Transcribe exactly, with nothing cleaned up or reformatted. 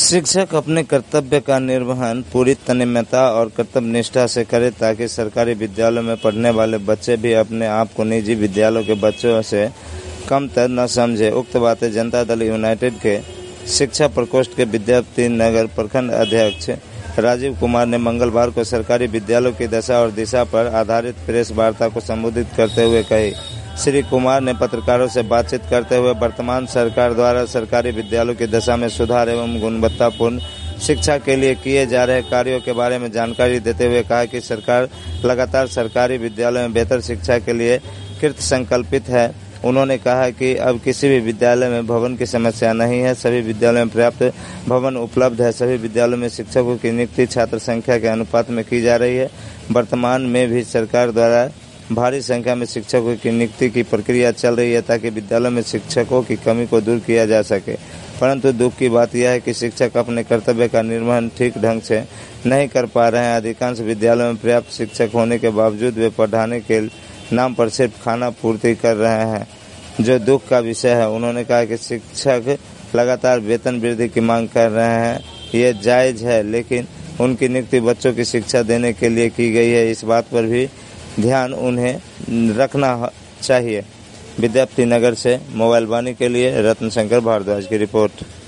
शिक्षक अपने कर्तव्य का निर्वहन पूरी तन्मयता और कर्तव्य निष्ठा से करे ताकि सरकारी विद्यालयों में पढ़ने वाले बच्चे भी अपने आप को निजी विद्यालयों के बच्चों से कमतर न समझे। उक्त बातें जनता दल यूनाइटेड के शिक्षा प्रकोष्ठ के विद्यापति नगर प्रखंड अध्यक्ष राजीव कुमार ने मंगलवार को सरकारी विद्यालयों की दशा और दिशा पर आधारित प्रेस वार्ता को संबोधित करते हुए कही। श्री कुमार ने पत्रकारों से बातचीत करते हुए वर्तमान सरकार द्वारा सरकारी विद्यालयों की दशा में सुधार एवं गुणवत्तापूर्ण शिक्षा के लिए किए जा रहे कार्यों के बारे में जानकारी देते हुए कहा कि सरकार लगातार सरकारी विद्यालयों में बेहतर शिक्षा के लिए कृत संकल्पित है। उन्होंने कहा कि अब किसी भी विद्यालय में भवन की समस्या नहीं है, सभी विद्यालयों में पर्याप्त भवन उपलब्ध है। सभी विद्यालयों में शिक्षकों की नियुक्ति छात्र संख्या के अनुपात में की जा रही है। वर्तमान में भी सरकार द्वारा भारी संख्या में शिक्षकों की नियुक्ति की प्रक्रिया चल रही है ताकि विद्यालयों में शिक्षकों की कमी को दूर किया जा सके। परंतु दुख की बात यह है कि शिक्षक अपने कर्तव्य का निर्वहन ठीक ढंग से नहीं कर पा रहे हैं। अधिकांश विद्यालयों में पर्याप्त शिक्षक होने के बावजूद वे पढ़ाने के नाम पर सिर्फ खाना पूर्ति कर रहे हैं, जो दुख का विषय है। उन्होंने कहा कि शिक्षक लगातार वेतन वृद्धि की मांग कर रहे हैं, ये जायज़ है, लेकिन उनकी नियुक्ति बच्चों की शिक्षा देने के लिए की गई है, इस बात पर भी ध्यान उन्हें रखना चाहिए। विद्यापति नगर से मोबाइल वाणी के लिए रत्न शंकर भारद्वाज की रिपोर्ट।